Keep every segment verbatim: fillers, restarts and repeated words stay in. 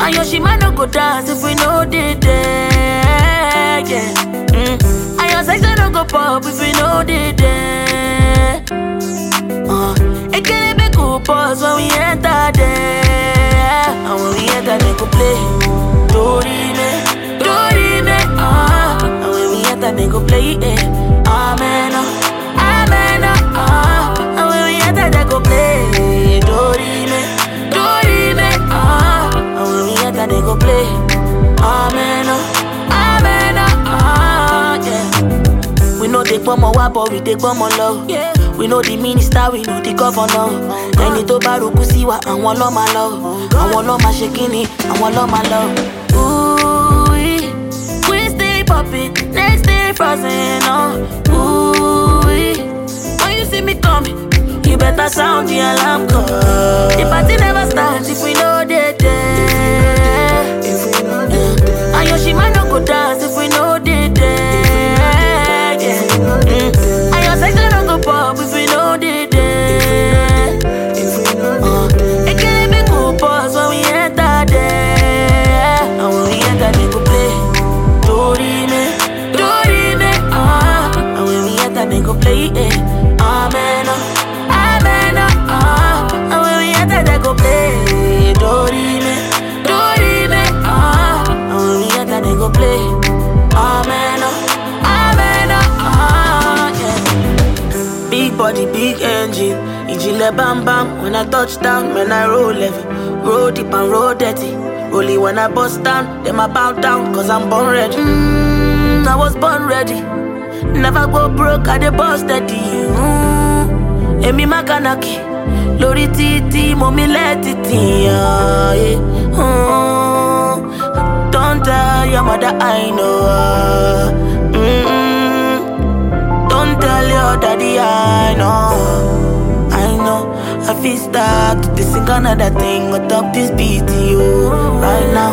And Yoshima no go dance if we know the day. Yeah. Mm. And your section no go pop if we know the day. Uh, it can't be cool pause when we enter there. And when we enter, they go play. Dorime, Dorime, ah. And when we enter, they go play it. Amen, amen, ah. And when we enter, they go play. Dorime, Dorime, ah. And when we enter, they go play. Amen, amen, ah. Yeah. We know they come on wa, but we take come on low. Yeah. We know the minister, we know the governor. Ẹni tó bá ròkú sí wa, àwọn ló máa lọ. Àwọn ló máa ṣe kíni, àwọn ló máa lọ. Ooh, we stay popping, next day frozen, oh. Ooh, when you see me coming, you better sound the alarm call. The party never starts if we know they there. If we know they there. And Yoshima no go dance if we know they there. Yeah. And your section no go pop if we know they there. If we know uh, they there. It can't be cool pause when we enter there. And when we enter they go play. Dorime, Dorime, ah. And when we enter they go play it. Amen, amen, ah. And when we enter they go play. Dorime, Dorime, ah. And when we enter they go play. Amen, amen, ah. Yeah. Big body, big engine. Ijile bam bam. When I touch down, when I roll heavy. Roll deep and roll dirty. Only when I bust down, then I bow down, cause I'm born ready. Mm, I was born ready. Never go broke, I dey bust steady. Mm, Emi Makanaki, Lori Titi, mommy let it in. Yeah, yeah. Mm, don't tell your mother I know. Uh, mm, don't tell your daddy I know. I know. I feel stuck to this another thing. What up this beat you right now?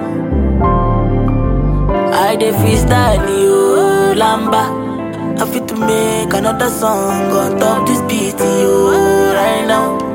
I dey freestyle you lamba. I fit to make another song on top this beat you right now.